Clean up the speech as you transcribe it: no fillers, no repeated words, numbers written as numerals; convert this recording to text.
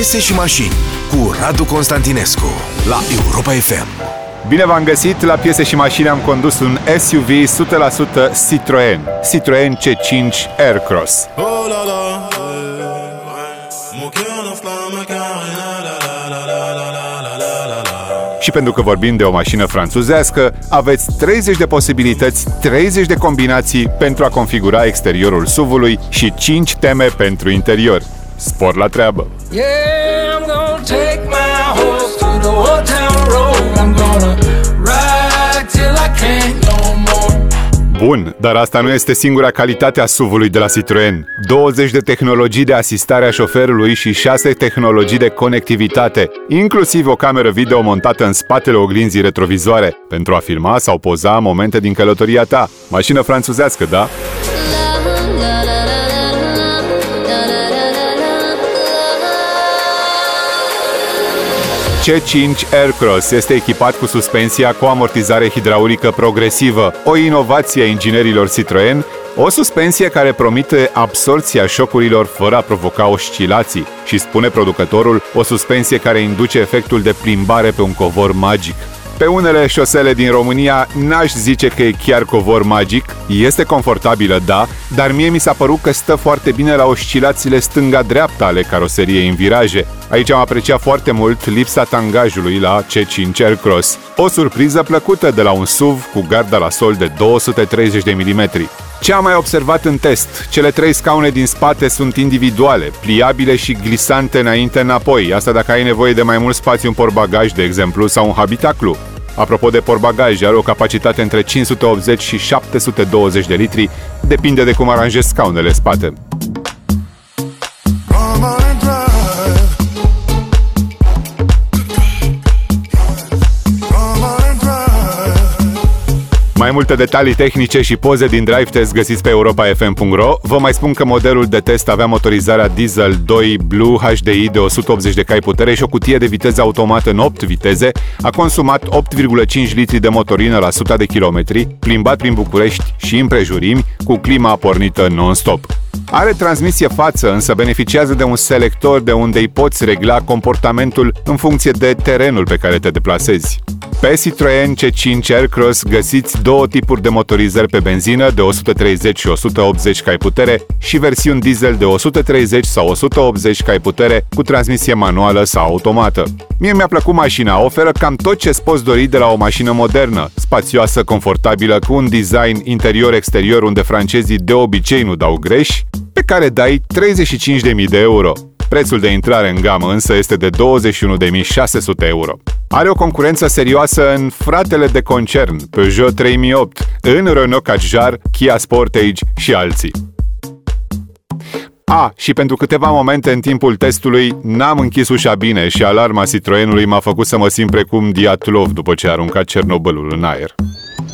Piese și mașini cu Radu Constantinescu la Europa FM. Bine v-am găsit! La Piese și mașini am condus un SUV 100% Citroën C5 Aircross. Și pentru că vorbim de o mașină franțuzească, aveți 30 de posibilități, 30 de combinații pentru a configura exteriorul SUV-ului și 5 teme pentru interior. Spor la treabă! Yeah, I'm gonna take my horse to the old town road. I'm gonna ride till I can't no more. Bun, dar asta nu este singura calitate a SUV-ului de la Citroën. 20 de tehnologii de asistare a șoferului și 6 tehnologii de conectivitate, inclusiv o cameră video montată în spatele oglinzii retrovizoare, pentru a filma sau poza momente din călătoria ta. Mașină franțuzească, da? C5 Aircross este echipat cu suspensia cu amortizare hidraulică progresivă, o inovație a inginerilor Citroën, o suspensie care promite absorbția șocurilor fără a provoca oscilații și, spune producătorul, o suspensie care induce efectul de plimbare pe un covor magic. Pe unele șosele din România n-aș zice că e chiar covor magic, este confortabilă, da, dar mie mi s-a părut că stă foarte bine la oscilațiile stânga-dreapta ale caroseriei în viraje. Aici am apreciat foarte mult lipsa tangajului la C5 Aircross, o surpriză plăcută de la un SUV cu garda la sol de 230 de mm. Ce am mai observat în test? Cele 3 scaune din spate sunt individuale, pliabile și glisante înainte-înapoi, asta dacă ai nevoie de mai mult spațiu în portbagaj, de exemplu, sau un habitaclu. Apropo de portbagaj, are o capacitate între 580 și 720 de litri, depinde de cum aranjezi scaunele spate. Mai multe detalii tehnice și poze din drive test găsiți pe europafm.ro. Vă mai spun că modelul de test avea motorizarea diesel 2 Blue HDI de 180 de cai putere și o cutie de viteză automată în 8 viteze. A consumat 8,5 litri de motorină la 100 de kilometri, plimbat prin București și împrejurimi, cu clima pornită non-stop. Are transmisie față, însă beneficiază de un selector de unde îi poți regla comportamentul în funcție de terenul pe care te deplasezi. Pe Citroën C5 Aircross găsiți două tipuri de motorizări pe benzină de 130 și 180 cai putere și versiuni diesel de 130 sau 180 cai putere cu transmisie manuală sau automată. Mie mi-a plăcut mașina, oferă cam tot ce-ți poți dori de la o mașină modernă, spațioasă, confortabilă, cu un design interior-exterior unde francezii de obicei nu dau greș, pe care dai 35.000 de euro. Prețul de intrare în gamă însă este de 21.600 euro. Are o concurență serioasă în fratele de concern, Peugeot 3008, în Renault Kadjar, Kia Sportage și alții. Și pentru câteva momente în timpul testului n-am închis ușa bine și alarma Citroenului m-a făcut să mă simt precum Diatlov după ce a aruncat Cernobâlul în aer.